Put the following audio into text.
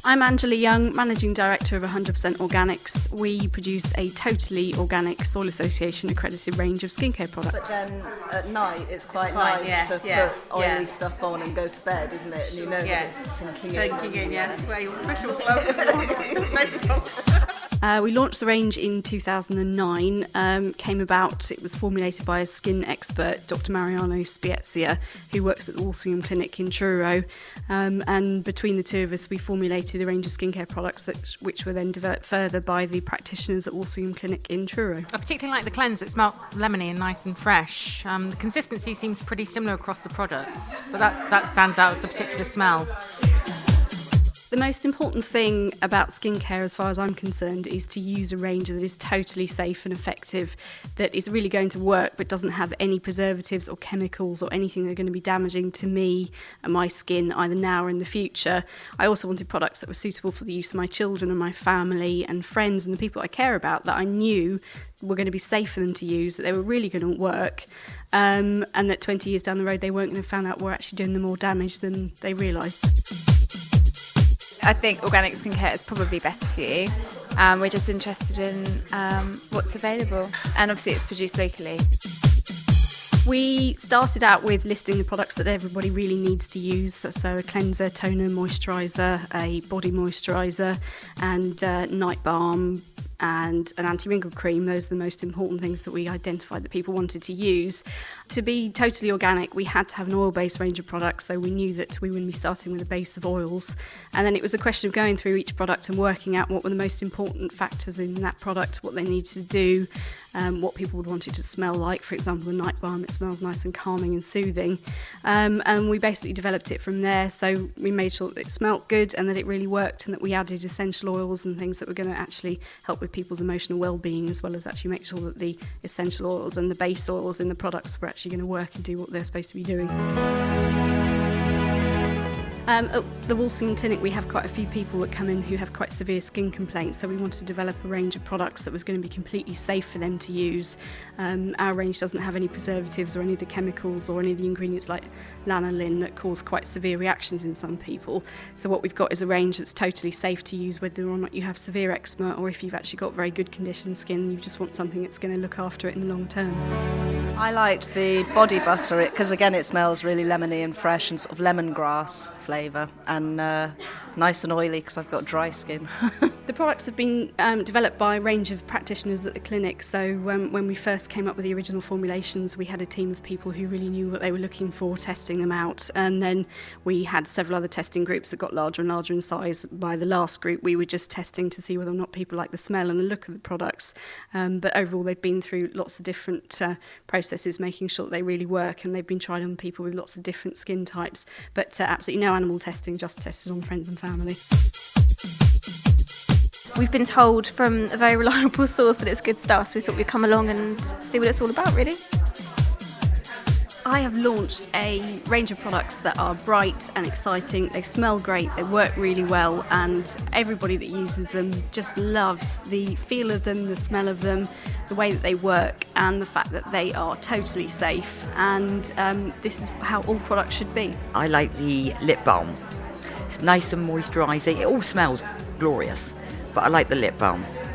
I'm Angela Young, Managing Director of 100% Organics. We produce a totally organic Soil Association accredited range of skincare products. But then at night it's quite nice to put oily stuff on and go to bed, isn't it? And you know that it's sinking in. That's where your special we launched the range in 2009. Came about, it was formulated by a skin expert, Dr. Mariano Spiezia, who works at the Walsingham Clinic in Truro. And between the two of us, we formulated a range of skincare products which were then developed further by the practitioners at Walsingham Clinic in Truro. I particularly like the cleanse. It smelled lemony and nice and fresh. The consistency seems pretty similar across the products, but that stands out as a particular smell. The most important thing about skincare, as far as I'm concerned, is to use a range that is totally safe and effective, that is really going to work but doesn't have any preservatives or chemicals or anything that are going to be damaging to me and my skin either now or in the future. I also wanted products that were suitable for the use of my children and my family and friends and the people I care about, that I knew were going to be safe for them to use, that they were really going to work, and that 20 years down the road they weren't going to find out we're actually doing them more damage than they realised. I think organic skincare is probably better for you. We're just interested in what's available, and obviously it's produced locally. We started out with listing the products that everybody really needs to use, so a cleanser, toner, moisturiser, a body moisturiser and night balm and an anti-wrinkle cream. Those are the most important things that we identified that people wanted to use. To be totally organic, we had to have an oil-based range of products, so we knew that we wouldn't be starting with a base of oils. And then it was a question of going through each product and working out what were the most important factors in that product, what they needed to do, what people would want it to smell like. For example, the night balm, it smells nice and calming and soothing. And we basically developed it from there. So we made sure that it smelled good and that it really worked, and that we added essential oils and things that were going to actually help with people's emotional well-being, as well as actually make sure that the essential oils and the base oils in the products were actually going to work and do what they're supposed to be doing. At the Walsingham Clinic, we have quite a few people that come in who have quite severe skin complaints, so we wanted to develop a range of products that was going to be completely safe for them to use. Our range doesn't have any preservatives or any of the chemicals or any of the ingredients like lanolin that cause quite severe reactions in some people. So what we've got is a range that's totally safe to use whether or not you have severe eczema, or if you've actually got very good conditioned skin and you just want something that's going to look after it in the long term. I liked the body butter because again it smells really lemony and fresh and sort of lemongrass flavour, and nice and oily because I've got dry skin. The products have been developed by a range of practitioners at the clinic, so when we first came up with the original formulations we had a team of people who really knew what they were looking for, testing them out, and then we had several other testing groups that got larger and larger in size. By the last group we were just testing to see whether or not people like the smell and the look of the products, but overall they've been through lots of different processes making sure that they really work, and they've been tried on people with lots of different skin types, but absolutely no animal testing, just tested on friends and family. We've been told from a very reliable source that it's good stuff, so we thought we'd come along and see what it's all about, really. I have launched a range of products that are bright and exciting. They smell great, they work really well, and everybody that uses them just loves the feel of them, the smell of them, the way that they work, and the fact that they are totally safe. And this is how all products should be. I like the lip balm. It's nice and moisturising. It all smells glorious, but I like the lip balm.